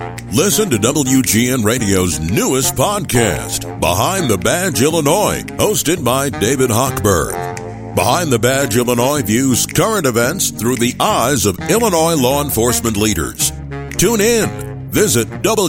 Listen to WGN Radio's newest podcast, Behind the Badge Illinois, hosted by David Hochberg. Behind the Badge Illinois views current events through the eyes of Illinois law enforcement leaders. Tune in. Visit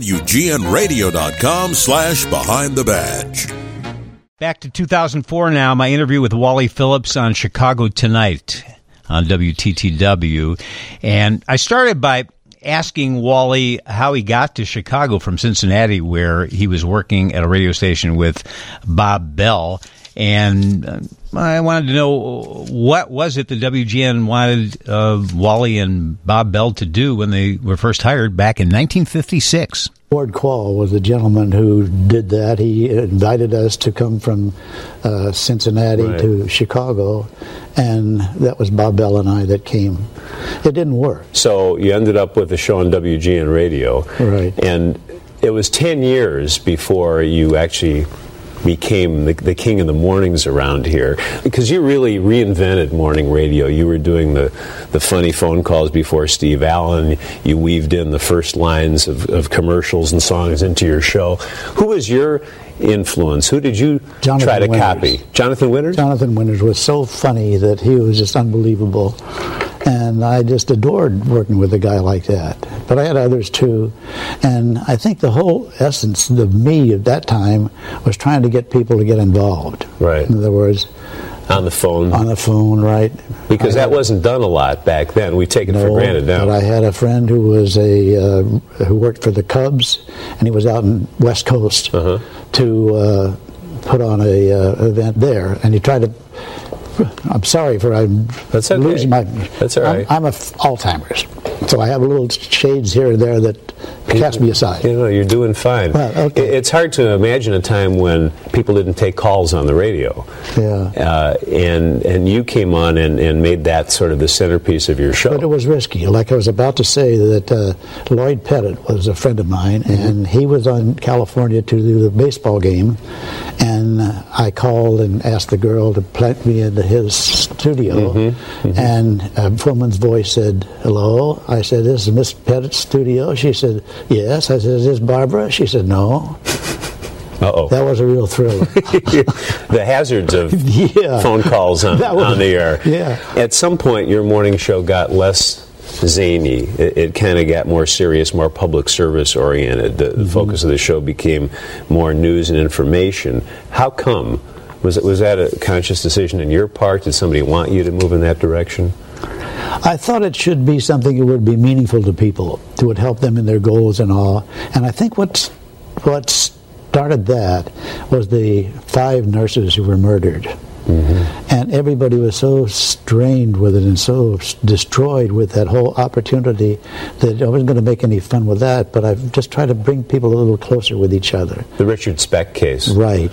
WGNradio.com/Behind the Badge. Back to 2004 now, my interview with Wally Phillips on Chicago Tonight on WTTW. And I started by asking Wally how he got to Chicago from Cincinnati, where he was working at a radio station with Bob Bell. And I wanted to know, what was it that WGN wanted Wally and Bob Bell to do when they were first hired back in 1956? Ward Quall was the gentleman who did that. He invited us to come from Cincinnati to Chicago, and that was Bob Bell and I that came. It didn't work. So you ended up with a show on WGN Radio. Right. And it was 10 years before you actually became the king of the mornings around here, because you really reinvented morning radio. You were doing the funny phone calls before Steve Allen. You weaved in the first lines of commercials and songs into your show. Who was your influence? Who did you try to copy? Jonathan Winters? Jonathan Winters was so funny that he was just unbelievable. And I just adored working with a guy like that. But I had others too. And I think the whole essence of me at that time was trying to get people to get involved. Right. In other words, on the phone. On the phone, right. Because that wasn't done a lot back then. We take it for granted now. But I had a friend who was who worked for the Cubs, and he was out in West Coast to put on a event there. And he tried to... I'm sorry for That's okay. losing my... That's all right. I'm Alzheimer's, so I have little shades here and there that cast me aside. You know, you're doing fine. Well, okay. It's hard to imagine a time when people didn't take calls on the radio. Yeah. And you came on and made that sort of the centerpiece of your show. But it was risky. Like I was about to say that Lloyd Pettit was a friend of mine, and he was on California to do the baseball game, and I called and asked the girl to plant me into his studio, and a woman's voice said, "Hello." I said, "This is Miss Pettit's studio?" She said, "Yes." I said, "Is this Barbara?" She said, "No." Uh-oh. That was a real thriller. The hazards of phone calls on the air. Yeah. At some point, your morning show got less zany. It kind of got more serious, more public service oriented. The focus of the show became more news and information. How come? Was that a conscious decision on your part? Did somebody want you to move in that direction? I thought it should be something that would be meaningful to people, that would help them in their goals and all. And I think what started that was the 5 nurses who were murdered. And everybody was so strained with it and so destroyed with that whole opportunity that I wasn't going to make any fun with that, but I've just tried to bring people a little closer with each other. The Richard Speck case. Right.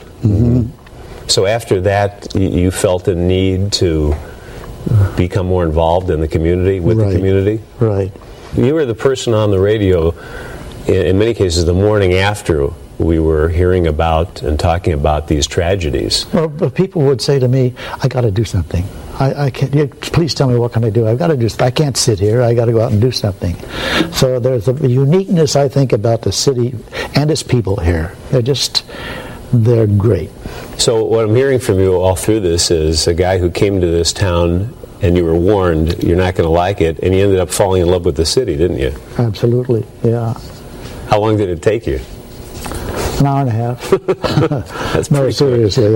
So after that, you felt a need to become more involved in the community, with the community? Right. You were the person on the radio, in many cases, the morning after we were hearing about and talking about these tragedies. Well, but people would say to me, "I got to do something. I can't. Please tell me what can I do. I've got to do. I can't sit here. I got to go out and do something." So there's a uniqueness, I think, about the city and its people here. They're great. So what I'm hearing from you all through this is a guy who came to this town and you were warned you're not going to like it, and you ended up falling in love with the city, didn't you? Absolutely, yeah. How long did it take you? An hour and a half. That's no, pretty seriously.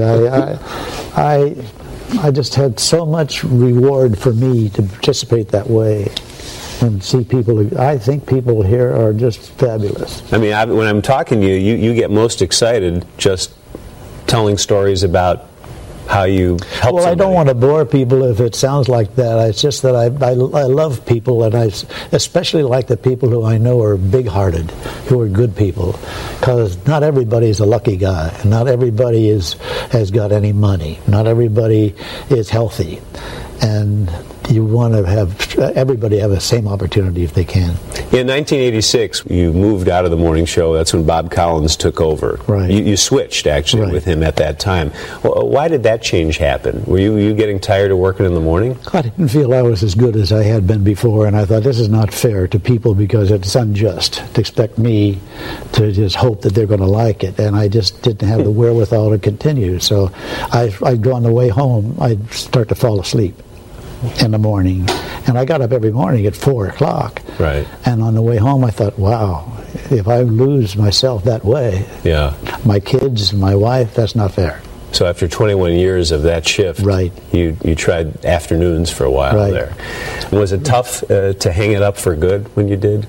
I just had so much reward for me to participate that way and see people. I think people here are just fabulous. I mean, when I'm talking to you, you get most excited just telling stories about how you help somebody. I don't want to bore people if it sounds like that. It's just that I love people, and I especially like the people who I know are big-hearted, who are good people, because not everybody's a lucky guy, and not everybody has got any money. Not everybody is healthy. And you want to have everybody have the same opportunity if they can. In 1986, you moved out of the morning show. That's when Bob Collins took over. Right. You switched, actually, with him at that time. Well, why did that change happen? Were you getting tired of working in the morning? I didn't feel I was as good as I had been before, and I thought this is not fair to people because it's unjust to expect me to just hope that they're going to like it, and I just didn't have the wherewithal to continue. So I'd go on the way home, I'd start to fall asleep in the morning, and I got up every morning at 4 o'clock. Right. And on the way home, I thought, wow, if I lose myself that way, my kids, my wife, that's not fair. So after 21 years of that shift, right, you tried afternoons for a while there. Was it tough to hang it up for good when you did?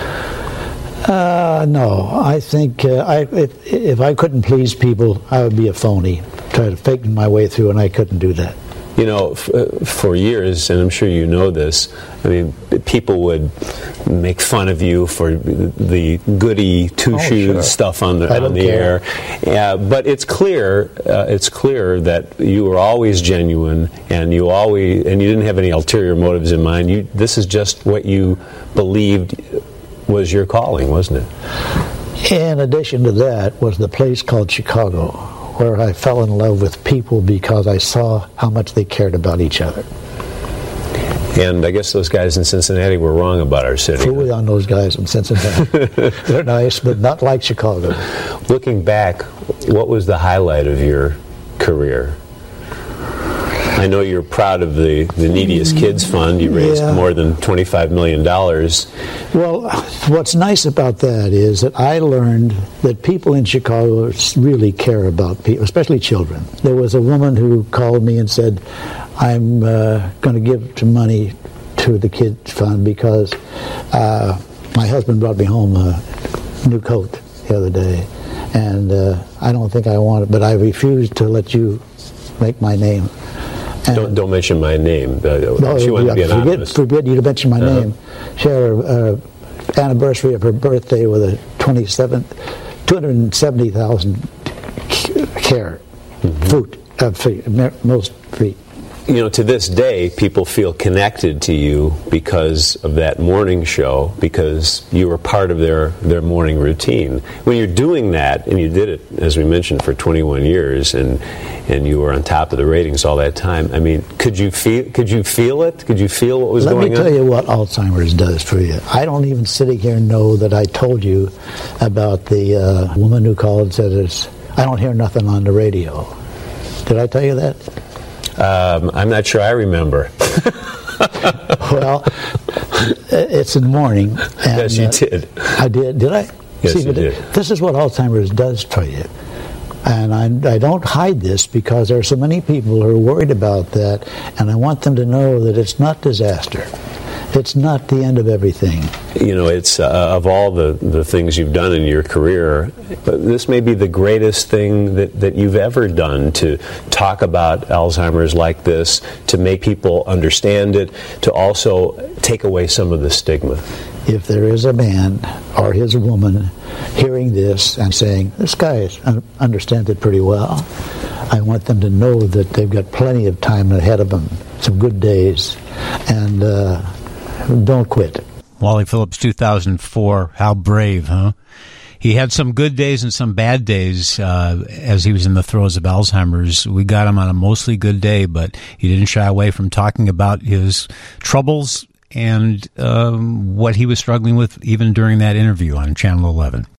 No, I think if I couldn't please people, I would be a phony. Try to fake my way through, and I couldn't do that. You know, for years, and I'm sure you know this, I mean, people would make fun of you for the goody two-shoes stuff on the air. Yeah, but it's clear that you were always genuine, and you didn't have any ulterior motives in mind. This is just what you believed was your calling, wasn't it? In addition to that was the place called Chicago, where I fell in love with people because I saw how much they cared about each other. And I guess those guys in Cincinnati were wrong about our city. Fully on those guys in Cincinnati. They're nice, but not like Chicago. Looking back, what was the highlight of your career? I know you're proud of the Neediest Kids Fund. You raised more than $25 million. Well, what's nice about that is that I learned that people in Chicago really care about people, especially children. There was a woman who called me and said, I'm going to give some money to the Kids Fund because my husband brought me home a new coat the other day, and I don't think I want it, but I refuse to let you make my name. Don't mention my name. She wanted to be anonymous. Forbid you to mention my name. She had her anniversary of her birthday with a 270,000 care most feet. You know, to this day, people feel connected to you because of that morning show, because you were part of their morning routine. When you're doing that, and you did it, as we mentioned, for 21 years, and you were on top of the ratings all that time, I mean, could you feel it? Could you feel what was going on? Let me tell you what Alzheimer's does for you. I don't even sitting here know that I told you about the woman who called and said, I don't hear nothing on the radio. Did I tell you that? I'm not sure I remember. Well, it's in the morning. And, yes, you did. I did. Did I? Yes, you did. This is what Alzheimer's does to you. And I don't hide this because there are so many people who are worried about that, and I want them to know that it's not disaster. It's not the end of everything. You know, it's of all the things you've done in your career, this may be the greatest thing that you've ever done, to talk about Alzheimer's like this, to make people understand it, to also take away some of the stigma. If there is a man or his woman hearing this and saying, this guy understands it pretty well, I want them to know that they've got plenty of time ahead of them, some good days, and don't quit. Wally Phillips, 2004. How brave, huh? He had some good days and some bad days as he was in the throes of Alzheimer's. We got him on a mostly good day, but he didn't shy away from talking about his troubles and what he was struggling with even during that interview on Channel 11.